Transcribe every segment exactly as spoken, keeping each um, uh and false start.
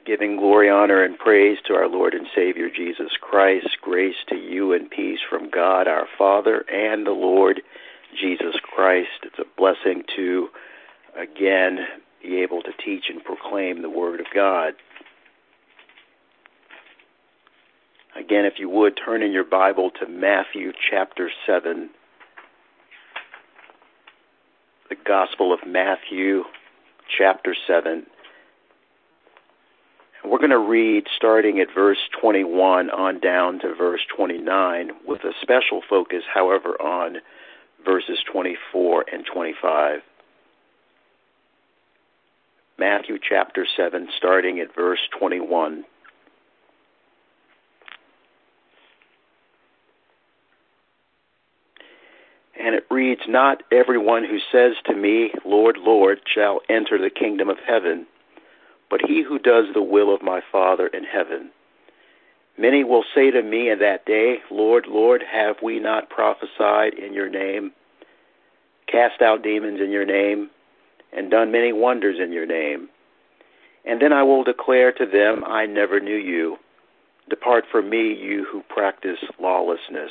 Giving glory, honor, and praise to our Lord and Savior Jesus Christ, grace to you and peace from God our Father and the Lord Jesus Christ. It's a blessing to, again, be able to teach and proclaim the Word of God. Again, if you would, turn in your Bible to Matthew chapter seven. The Gospel of Matthew chapter seven. We're going to read starting at verse twenty-one on down to verse twenty-nine, with a special focus, however, on verses twenty-four and twenty-five. Matthew chapter seven, starting at verse twenty-one. And it reads, "Not everyone who says to me, 'Lord, Lord,' shall enter the kingdom of heaven, but he who does the will of my Father in heaven. Many will say to me in that day, 'Lord, Lord, have we not prophesied in your name, cast out demons in your name, and done many wonders in your name?' And then I will declare to them, 'I never knew you. Depart from me, you who practice lawlessness.'"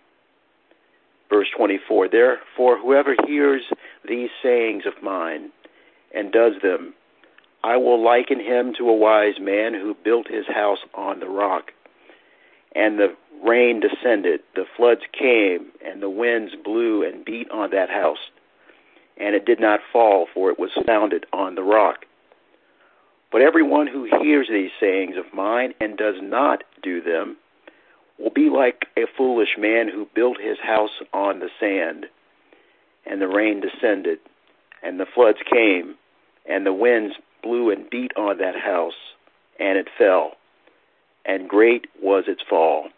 Verse twenty-four, "Therefore whoever hears these sayings of mine and does them, I will liken him to a wise man who built his house on the rock. And the rain descended, the floods came, and the winds blew and beat on that house. And it did not fall, for it was founded on the rock. But everyone who hears these sayings of mine and does not do them will be like a foolish man who built his house on the sand. And the rain descended, and the floods came, and the winds blew and beat on that house, and it fell, and great was its fall.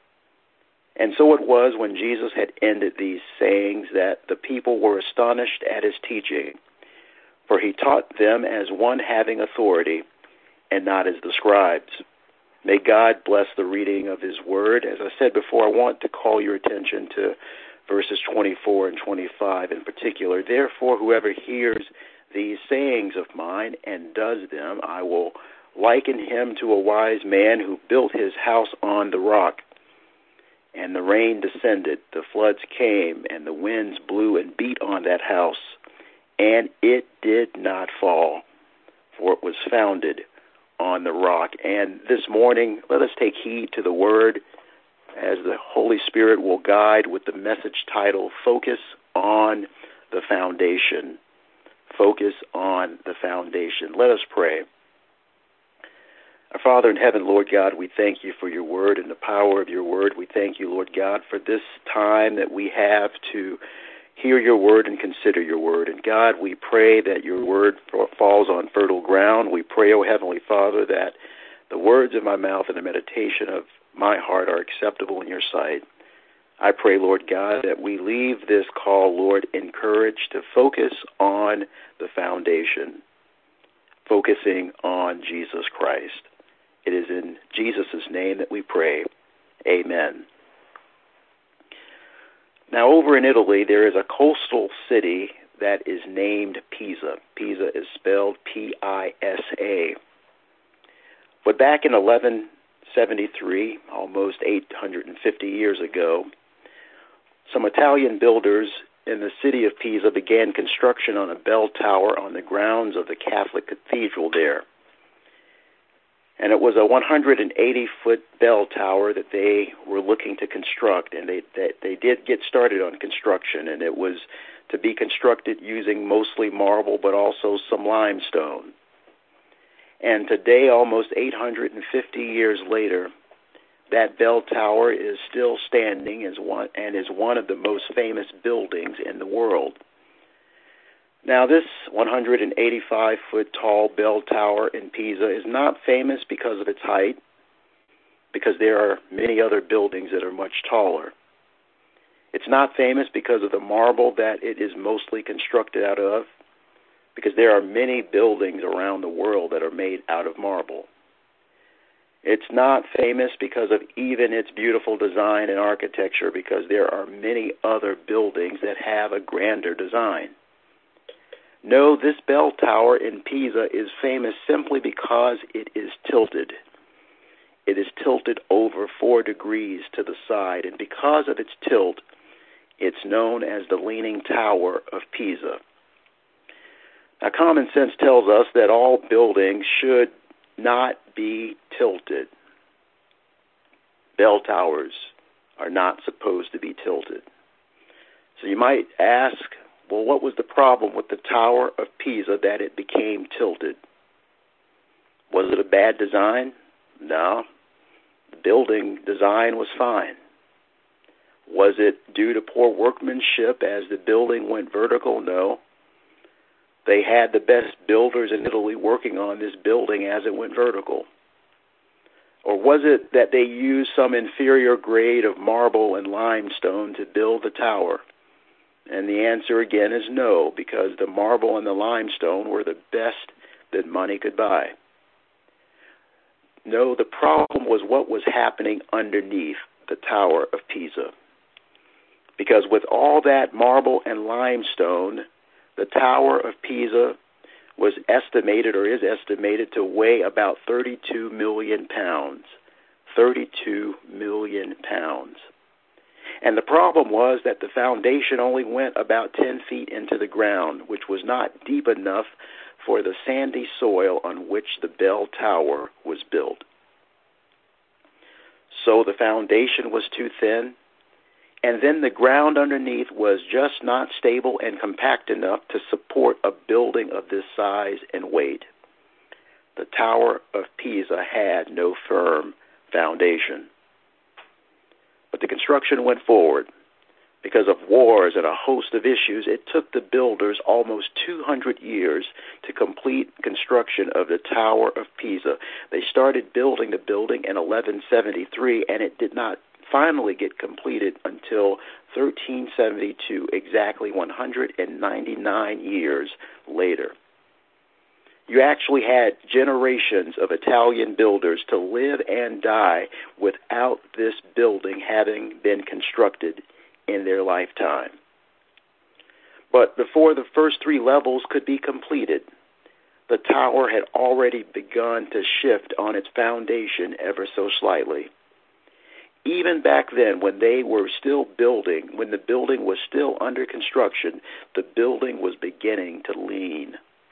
And so it was, when Jesus had ended these sayings, that the people were astonished at his teaching, for he taught them as one having authority, and not as the scribes. May God bless the reading of his word. As I said before, I want to call your attention to verses twenty-four and twenty-five in particular. "Therefore, whoever hears these sayings of mine and does them, I will liken him to a wise man who built his house on the rock. And the rain descended, the floods came, and the winds blew and beat on that house, and it did not fall, for it was founded on the rock." And this morning, let us take heed to the word as the Holy Spirit will guide with the message title, "Focus on the Foundation." Focus on the foundation. Let us pray. Our Father in heaven, Lord God, we thank you for your word and the power of your word. We thank you, Lord God, for this time that we have to hear your word and consider your word. And God, we pray that your word falls on fertile ground. We pray, O Heavenly Father, that the words of my mouth and the meditation of my heart are acceptable in your sight. I pray, Lord God, that we leave this call, Lord, encouraged to focus on the foundation, focusing on Jesus Christ. It is in Jesus' name that we pray. Amen. Now, over in Italy, there is a coastal city that is named Pisa. Pisa is spelled P I S A. But back in eleven seventy-three, almost eight hundred fifty years ago, some Italian builders in the city of Pisa began construction on a bell tower on the grounds of the Catholic cathedral there. And it was a one hundred eighty foot bell tower that they were looking to construct, and they, they, they did get started on construction, and it was to be constructed using mostly marble but also some limestone. And today, almost eight hundred fifty years later, that bell tower is still standing as one and is one of the most famous buildings in the world. Now, this one hundred eighty-five foot tall bell tower in Pisa is not famous because of its height, because there are many other buildings that are much taller. It's not famous because of the marble that it is mostly constructed out of, because there are many buildings around the world that are made out of marble. It's not famous because of even its beautiful design and architecture, because there are many other buildings that have a grander design. No, this bell tower in Pisa is famous simply because it is tilted. It is tilted over four degrees to the side, and because of its tilt, it's known as the Leaning Tower of Pisa. Now, common sense tells us that all buildings should not be tilted. Bell towers are not supposed to be tilted. So you might ask, well, what was the problem with the Tower of Pisa that it became tilted? Was it a bad design? No. The building design was fine. Was it due to poor workmanship as the building went vertical? No. They had the best builders in Italy working on this building as it went vertical. Or was it that they used some inferior grade of marble and limestone to build the tower? And the answer again is no, because the marble and the limestone were the best that money could buy. No, the problem was what was happening underneath the Tower of Pisa. Because with all that marble and limestone, the Tower of Pisa was estimated or is estimated to weigh about thirty-two million pounds. thirty-two million pounds. And the problem was that the foundation only went about ten feet into the ground, which was not deep enough for the sandy soil on which the bell tower was built. So the foundation was too thin, and then the ground underneath was just not stable and compact enough to support a building of this size and weight. The Tower of Pisa had no firm foundation. But the construction went forward. Because of wars and a host of issues, it took the builders almost two hundred years to complete construction of the Tower of Pisa. They started building the building in eleven seventy-three, and it did not finally get completed until thirteen seventy-two, exactly one hundred ninety-nine years later. You actually had generations of Italian builders to live and die without this building having been constructed in their lifetime. But before the first three levels could be completed, the tower had already begun to shift on its foundation ever so slightly. Even back then, when they were still building, when the building was still under construction, the building was beginning to lean.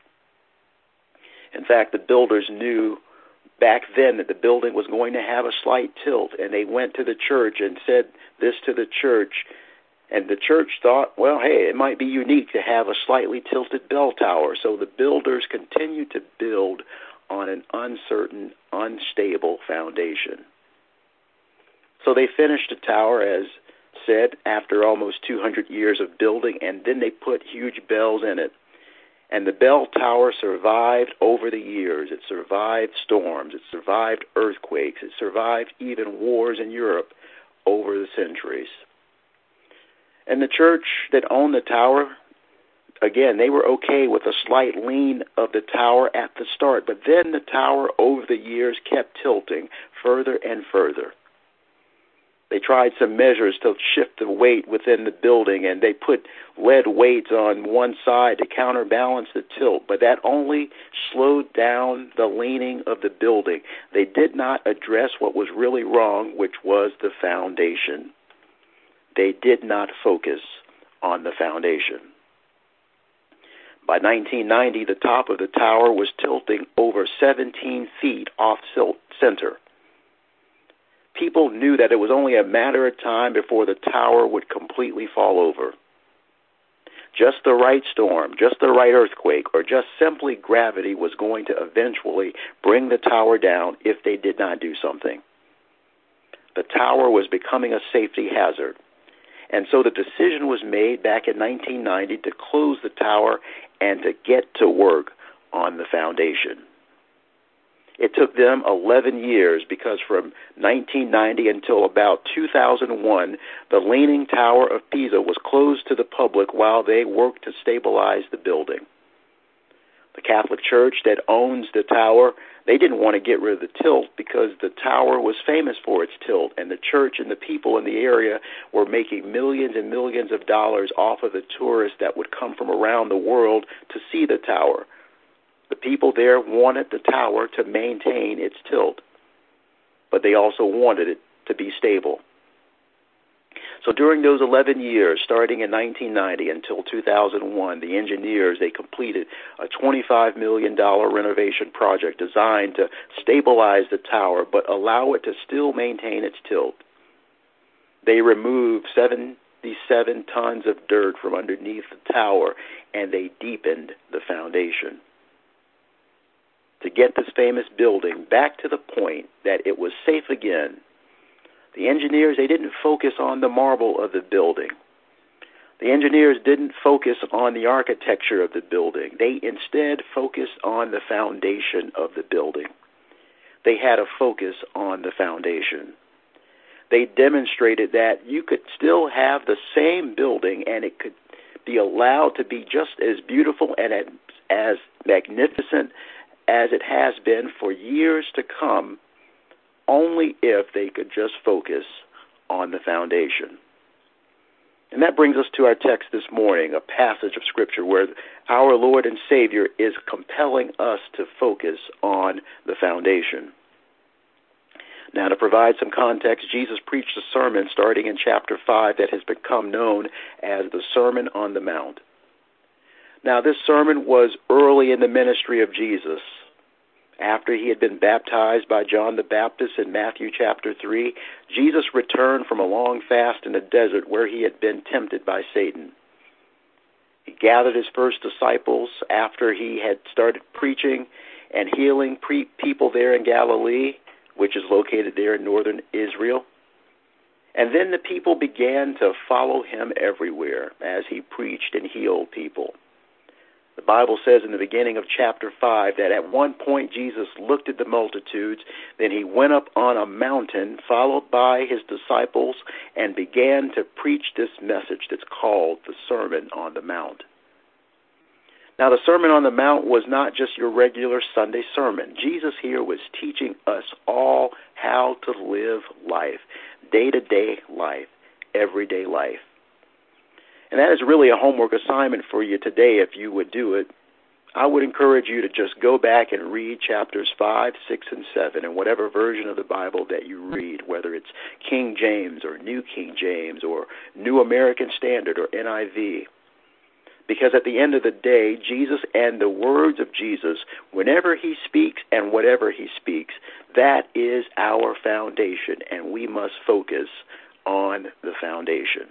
In fact, the builders knew back then that the building was going to have a slight tilt, and they went to the church and said this to the church, and the church thought, well, hey, it might be unique to have a slightly tilted bell tower. So the builders continued to build on an uncertain, unstable foundation. So they finished the tower, as said, after almost two hundred years of building, and then they put huge bells in it. And the bell tower survived over the years. It survived storms. It survived earthquakes. It survived even wars in Europe over the centuries. And the church that owned the tower, again, they were okay with a slight lean of the tower at the start, but then the tower over the years kept tilting further and further. They tried some measures to shift the weight within the building, and they put lead weights on one side to counterbalance the tilt, but that only slowed down the leaning of the building. They did not address what was really wrong, which was the foundation. They did not focus on the foundation. By nineteen ninety, the top of the tower was tilting over seventeen feet off center. People knew that it was only a matter of time before the tower would completely fall over. Just the right storm, just the right earthquake, or just simply gravity was going to eventually bring the tower down if they did not do something. The tower was becoming a safety hazard. And so the decision was made back in nineteen ninety to close the tower and to get to work on the foundation. It took them eleven years because from nineteen ninety until about two thousand one, the Leaning Tower of Pisa was closed to the public while they worked to stabilize the building. The Catholic Church that owns the tower, They didn't want to get rid of the tilt because the tower was famous for its tilt, and the church and the people in the area were making millions and millions of dollars off of the tourists that would come from around the world to see the tower. The people there wanted the tower to maintain its tilt, but they also wanted it to be stable. So during those eleven years, starting in nineteen ninety until two thousand one, the engineers, they completed a twenty-five million dollars renovation project designed to stabilize the tower but allow it to still maintain its tilt. They removed seventy-seven tons of dirt from underneath the tower, and they deepened the foundation to get this famous building back to the point that it was safe again. The engineers, they didn't focus on the marble of the building. The engineers didn't focus on the architecture of the building. They instead focused on the foundation of the building. They had a focus on the foundation. They demonstrated that you could still have the same building and it could be allowed to be just as beautiful and as magnificent as it has been for years to come, only if they could just focus on the foundation. And that brings us to our text this morning, a passage of Scripture where our Lord and Savior is compelling us to focus on the foundation. Now, to provide some context, Jesus preached a sermon starting in chapter five that has become known as the Sermon on the Mount. Now, this sermon was early in the ministry of Jesus. After he had been baptized by John the Baptist in Matthew chapter three, Jesus returned from a long fast in the desert where he had been tempted by Satan. He gathered his first disciples after he had started preaching and healing pre- people there in Galilee, which is located there in northern Israel. And then the people began to follow him everywhere as he preached and healed people. The Bible says in the beginning of chapter five that at one point Jesus looked at the multitudes, then he went up on a mountain followed by his disciples and began to preach this message that's called the Sermon on the Mount. Now, the Sermon on the Mount was not just your regular Sunday sermon. Jesus here was teaching us all how to live life, day-to-day life, everyday life. And that is really a homework assignment for you today if you would do it. I would encourage you to just go back and read chapters five, six, and seven in whatever version of the Bible that you read, whether it's King James or New King James or New American Standard or N I V. Because at the end of the day, Jesus and the words of Jesus, whenever he speaks and whatever he speaks, that is our foundation, and we must focus on the foundation.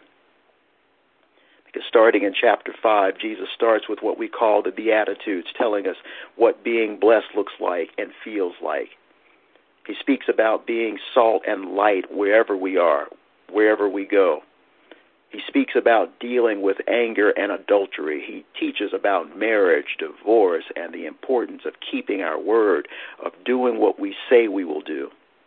Because starting in chapter five, Jesus starts with what we call the Beatitudes, telling us what being blessed looks like and feels like. He speaks about being salt and light wherever we are, wherever we go. He speaks about dealing with anger and adultery. He teaches about marriage, divorce, and the importance of keeping our word, of doing what we say we will do.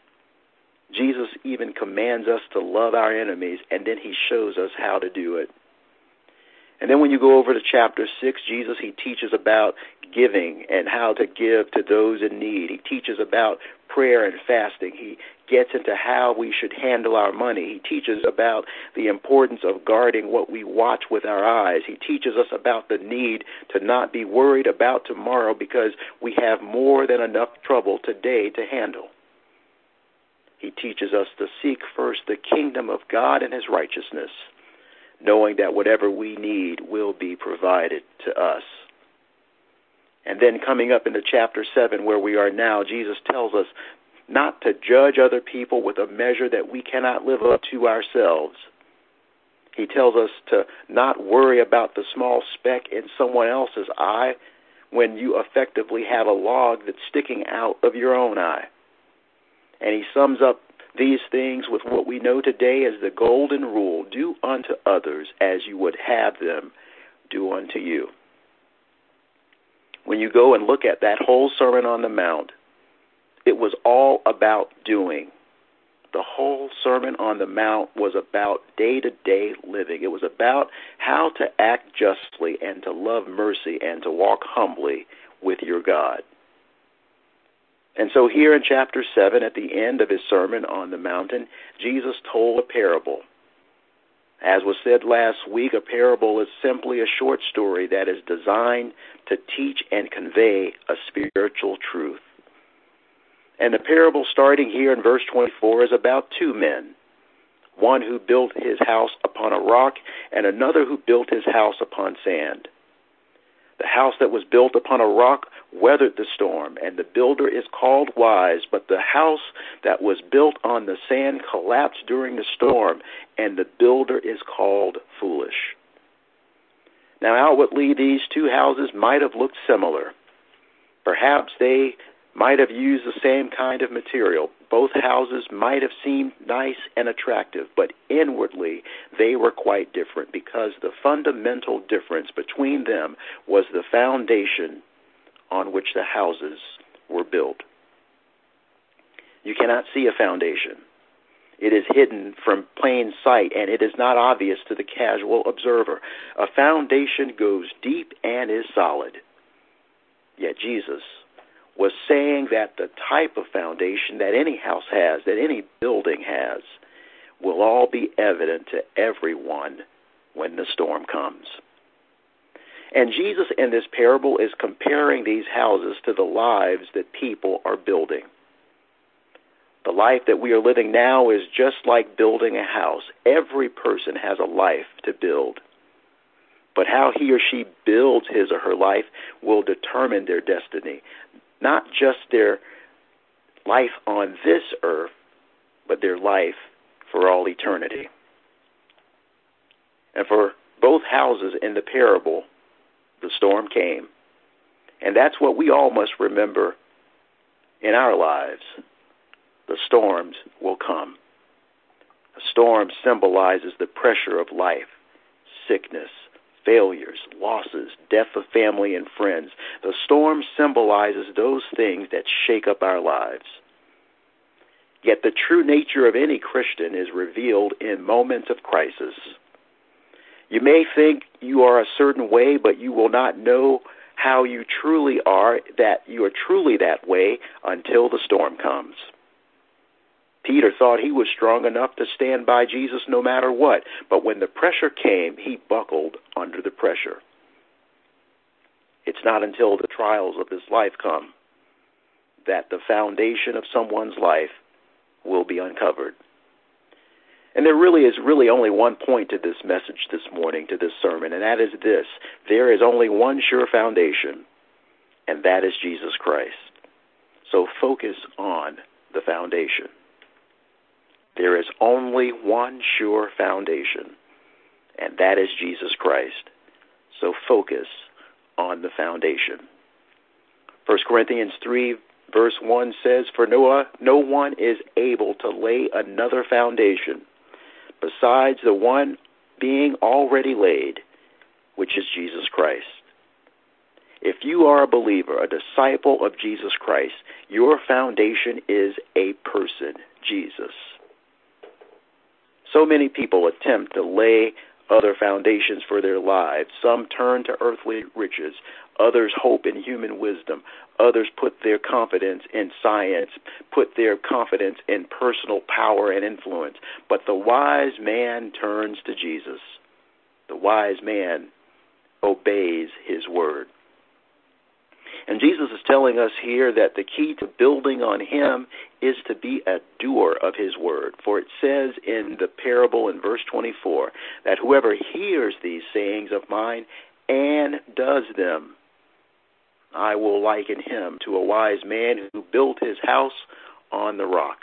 Jesus even commands us to love our enemies, and then he shows us how to do it. And then when you go over to chapter six, Jesus, he teaches about giving and how to give to those in need. He teaches about prayer and fasting. He gets into how we should handle our money. He teaches about the importance of guarding what we watch with our eyes. He teaches us about the need to not be worried about tomorrow because we have more than enough trouble today to handle. He teaches us to seek first the kingdom of God and his righteousness, knowing that whatever we need will be provided to us. And then coming up into chapter seven, where we are now, Jesus tells us not to judge other people with a measure that we cannot live up to ourselves. He tells us to not worry about the small speck in someone else's eye when you effectively have a log that's sticking out of your own eye. And he sums up these things with what we know today as the golden rule: do unto others as you would have them do unto you. When you go and look at that whole Sermon on the Mount, it was all about doing. The whole Sermon on the Mount was about day-to-day living. It was about how to act justly and to love mercy and to walk humbly with your God. And so here in chapter seven, at the end of his Sermon on the Mountain, Jesus told a parable. As was said last week, a parable is simply a short story that is designed to teach and convey a spiritual truth. And the parable starting here in verse twenty-four is about two men, one who built his house upon a rock and another who built his house upon sand. The house that was built upon a rock weathered the storm, and the builder is called wise, but the house that was built on the sand collapsed during the storm, and the builder is called foolish. Now, outwardly, these two houses might have looked similar. Perhaps they might have used the same kind of material. Both houses might have seemed nice and attractive, but inwardly they were quite different, because the fundamental difference between them was the foundation on which the houses were built. You cannot see a foundation. It is hidden from plain sight, and it is not obvious to the casual observer. A foundation goes deep and is solid. Yet Jesus was saying that the type of foundation that any house has, that any building has, will all be evident to everyone when the storm comes. And Jesus in this parable is comparing these houses to the lives that people are building. The life that we are living now is just like building a house. Every person has a life to build. But how he or she builds his or her life will determine their destiny. Not just their life on this earth, but their life for all eternity. And for both houses in the parable, the storm came. And that's what we all must remember in our lives. The storms will come. A storm symbolizes the pressure of life, sickness, failures, losses, death of family and friends. The storm symbolizes those things that shake up our lives. Yet the true nature of any Christian is revealed in moments of crisis. You may think you are a certain way, but you will not know how you truly are, that you are truly that way until the storm comes. Peter thought he was strong enough to stand by Jesus no matter what, but when the pressure came, he buckled under the pressure. It's not until the trials of this life come that the foundation of someone's life will be uncovered. And there really is really only one point to this message this morning, to this sermon, and that is this: there is only one sure foundation, and that is Jesus Christ. So focus on the foundation. There is only one sure foundation, and that is Jesus Christ. So focus on the foundation. First Corinthians three, verse one says, For no, no one is able to lay another foundation besides the one being already laid, which is Jesus Christ. If you are a believer, a disciple of Jesus Christ, your foundation is a person, Jesus. So many people attempt to lay other foundations for their lives. Some turn to earthly riches. Others hope in human wisdom. Others put their confidence in science, put their confidence in personal power and influence. But the wise man turns to Jesus. The wise man obeys his word. And Jesus is telling us here that the key to building on him is to be a doer of his word. For it says in the parable in verse twenty-four that whoever hears these sayings of mine and does them, I will liken him to a wise man who built his house on the rock.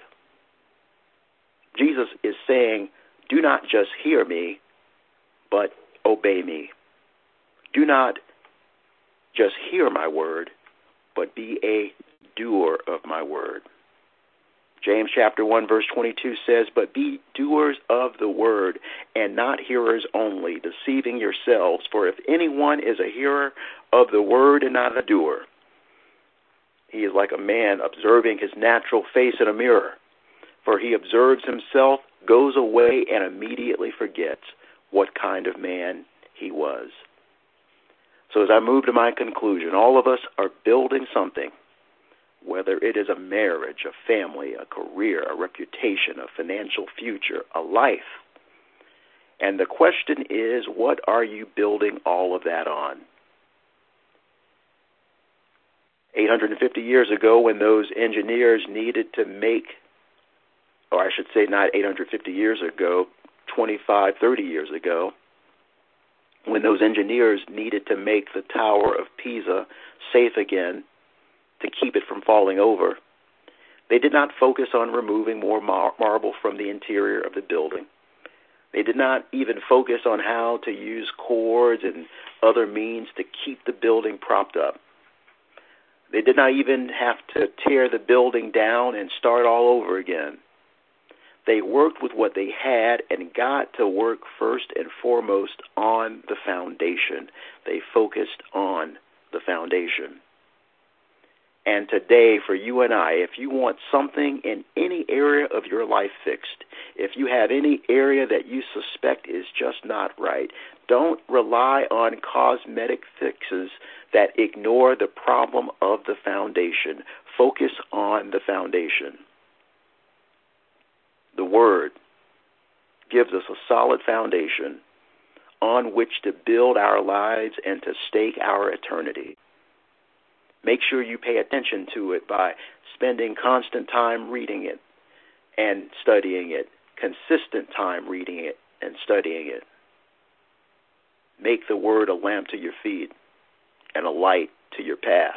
Jesus is saying, do not just hear me, but obey me. Do not just hear my word, but be a doer of my word. James chapter one verse twenty-two says, But be doers of the word, and not hearers only, deceiving yourselves. For if anyone is a hearer of the word and not a doer, he is like a man observing his natural face in a mirror. For he observes himself, goes away, and immediately forgets what kind of man he was. So as I move to my conclusion, all of us are building something. whether it is a marriage, a family, a career, a reputation, a financial future, a life. And the question is, what are you building all of that on? eight hundred fifty years ago, when those engineers needed to make, or I should say not eight hundred fifty years ago, twenty-five, thirty years ago, when those engineers needed to make the Tower of Pisa safe again to keep it from falling over, they did not focus on removing more mar- marble from the interior of the building. They did not even focus on how to use cords and other means to keep the building propped up. They did not even have to tear the building down and start all over again. They worked with what they had and got to work first and foremost on the foundation. They focused on the foundation. And today, for you and I, if you want something in any area of your life fixed, if you have any area that you suspect is just not right, don't rely on cosmetic fixes that ignore the problem of the foundation. Focus on the foundation. The Word gives us a solid foundation on which to build our lives and to stake our eternity. Make sure you pay attention to it by spending constant time reading it and studying it, consistent time reading it and studying it. Make the Word a lamp to your feet and a light to your path.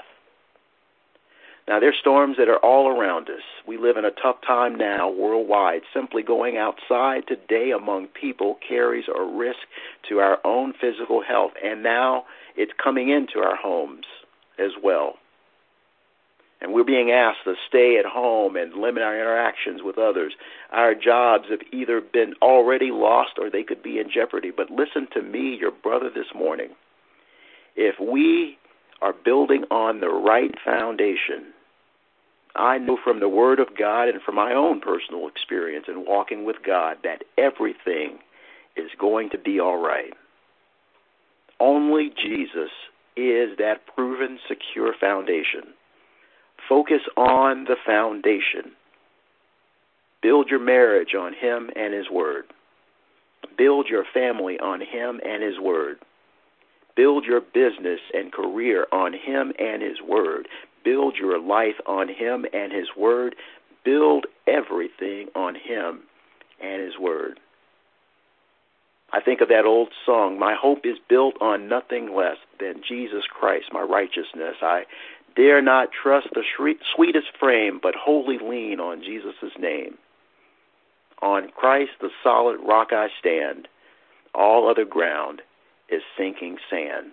Now, there's storms that are all around us. We live in a tough time now worldwide. Simply going outside today among people carries a risk to our own physical health, and now it's coming into our homes as well. And we're being asked to stay at home and limit our interactions with others. Our jobs have either been already lost or they could be in jeopardy. But listen to me, your brother, this morning. If we are building on the right foundation, I know from the Word of God and from my own personal experience in walking with God that everything is going to be all right. Only Jesus is that proven, secure foundation. Focus on the foundation. Build your marriage on Him and His Word. Build your family on Him and His Word. Build your business and career on Him and His Word. Build your life on Him and His Word. Build everything on Him and His Word. I think of that old song, my hope is built on nothing less than Jesus Christ, my righteousness. I dare not trust the sweetest frame, but wholly lean on Jesus' name. On Christ, the solid rock I stand. All other ground is sinking sand.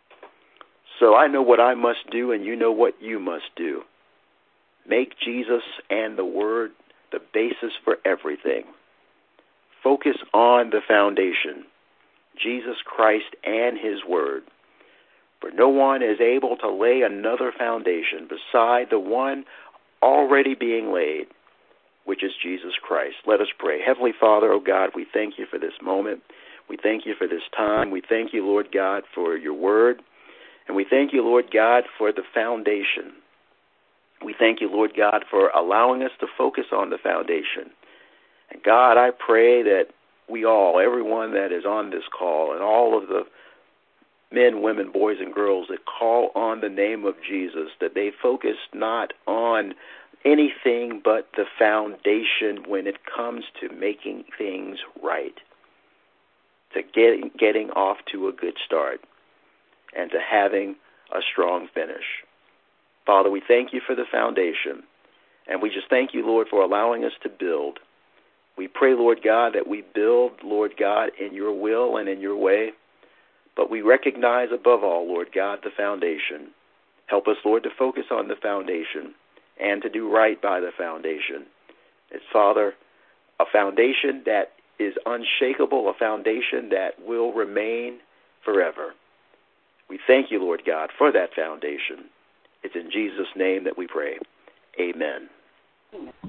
So I know what I must do, and you know what you must do. Make Jesus and the Word the basis for everything. Focus on the foundation, Jesus Christ and His Word. For no one is able to lay another foundation beside the one already being laid, which is Jesus Christ. Let us pray. Heavenly Father, oh God, we thank you for this moment. We thank you for this time. We thank you, Lord God, for your Word. And we thank you, Lord God, for the foundation. We thank you, Lord God, for allowing us to focus on the foundation. And God, I pray that we all, everyone that is on this call, and all of the men, women, boys, and girls that call on the name of Jesus, that they focus not on anything but the foundation when it comes to making things right, to getting, getting off to a good start, and to having a strong finish. Father, we thank you for the foundation, and we just thank you, Lord, for allowing us to build. We pray, Lord God, that we build, Lord God, in your will and in your way, but we recognize above all, Lord God, the foundation. Help us, Lord, to focus on the foundation and to do right by the foundation. It's, Father, a foundation that is unshakable, a foundation that will remain forever. We thank you, Lord God, for that foundation. It's in Jesus' name that we pray. Amen.